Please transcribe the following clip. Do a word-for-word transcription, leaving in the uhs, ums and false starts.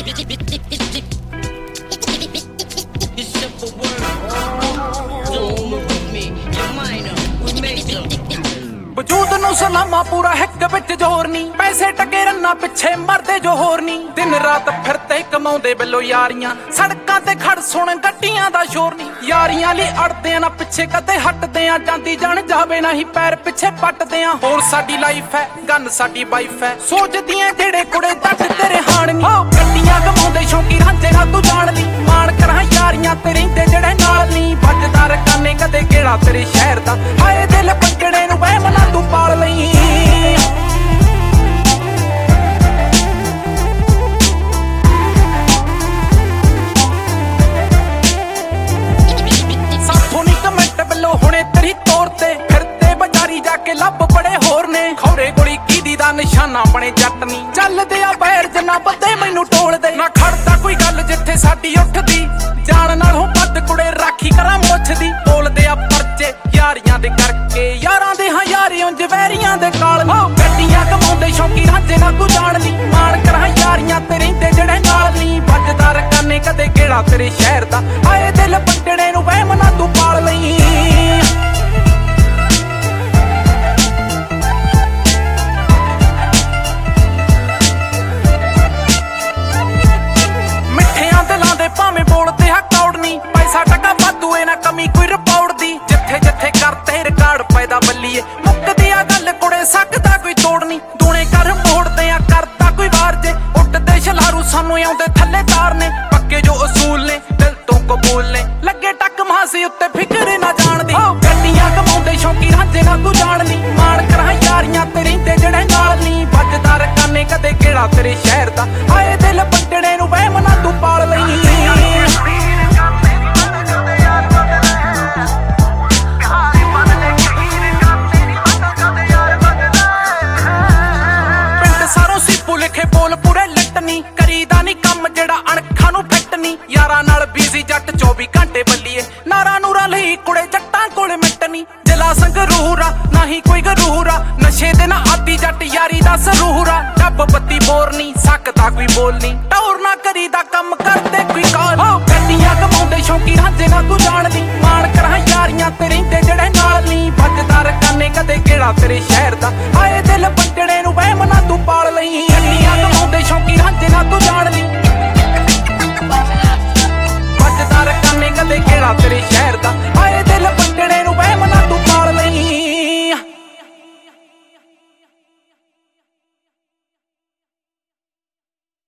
वजूद नूं सलामा पूरा हिक विच जोर नी, पैसे टके रन्ना पिछे मरदे जो होर नी। दिन रात फिरते कमाउंदे बिलो यारियां, सड़कां ते खड़ सुण गड्डियां दा शोर नी। यारियां लई अड़दे ना पिछे कदे हटदे आ, जांदी जान जावे ना ही पैर पिछे पटदे आ। होर साडी लाइफ है गन साडी वाइफ है, सोचदियां जेड़े कुड़े जट तेरे हाण नी। गड्डियां कमाउंदे शौकी रांझे ना तू जान ली, मान करां यारियां ते रहिंदे जेड़े नाल नी। बजदा रकाने कदे गेड़ा तेरे शहर दा, हाए दिल पंजड़े नूं वहम ना तू पाल लई। लब बड़े होर ने खौरे गोली कीदी दा निशाना बने जट नी। चलदे आ पैर जना बदे मैनू टोल दे, ना खड़दा कोई गल जिथे साडी उठदी। जान नालों बद कुड़े राखी करां मुछदी, बोलदे आ परचे यारियां दे करके। यारां दे हां यारियों जवैरियां दे काल नी। गड्डियां कमाउंदे शौकी रांझे ना तू जान ली, मान करां यारियां ते रहिंदे जेड़े नाल नी। बजदा रकाने कदे गेड़ा तेरे शहर दा, आए दिल पंजड़े नूं वहम ना तू पाल लई। कमी कोई रिपोर्ट दी, जिथे जिथे करते रिकार्ड पैदा बल्लीए। मुकदी आ गल कुड़े सकदा कोई तोड़नी, दूने कर मोड़दे आ करदा कोई वार जे। उठदे छलारू सानू आउंदे थल्ले तारने, पक्के जो असूल ने दिल तो कबूल ने। लगे टक मासी उत्ते फिक्र ना जान दी, गड्डियां कमाउंदे शौकी रांझे ना तू जान ली। मान करां यारियां ते रहिंदे जेड़े नाल नी। बजदा रकाने कदे गेड़ा तेरे शहर दा, आए दिल पंजड़े नूं वहम ना तू पाल लई। करीदा नी कम जेड़ा अणखा नू फिट नी, यारां नाल बिजी जट चौबी घंटे बल्लीए। नारा नूरा लई कुड़े जट्टां कोल मिटनी, जिला संगरूरा ना ही कोई गरूरा। नशे दे ना आदी जट यारी दा सरूरा, जब बत्ती बोरनी सकदा कोई बोलनी। टौर ना करीदा कम करदे कोई काल, गड्डियां कमाउंदे शौकी रांझे ना तू जान ली। मान करां यारियां ते रहिंदे जेड़े नाल नी। बजदा रकाने कदे गेड़ा तेरे शहर दा, आए दिल